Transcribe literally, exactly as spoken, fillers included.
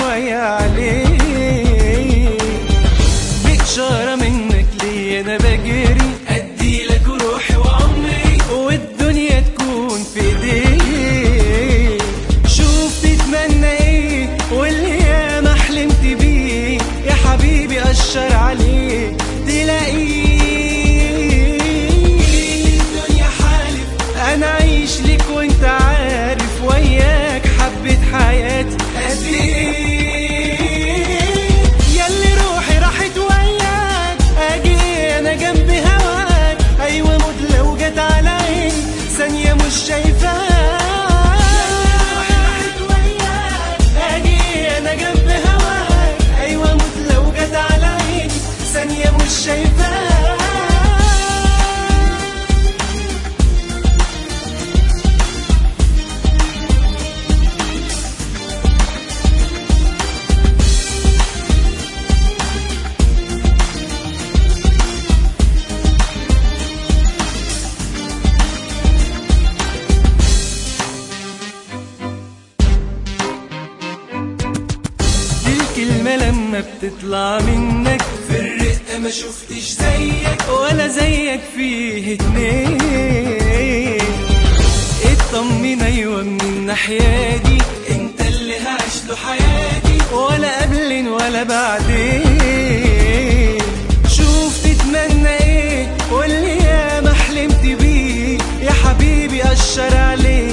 شوية عليك، بإشارة منك لي أنا بجري أديلك روحي وعمري والدنيا تكون في إيديك. شوف تتمنى إيه واللي ياما حلمت بيه يا حبيبي أشر عليك تلاقيه. الدنيا حالف أنا عايش ليك وأنت عارف وياك حبة حياتي قد إيه. ياللي روحي راحت وياك أجي أنا جنب هواك، أيوة موت لو جت على عيني ثانية مش شايفاك. الكلمة لما بتطلع منك في الرقة ما شفتش زيك ولا زيك فيه اتنين. اطمن ايوه من الناحية دي انت اللي هعيش له حياتي ولا قبل ولا بعدين. شوف تتمنى ايه واللي ياما حلمت بيه يا حبيبي أشر عليك.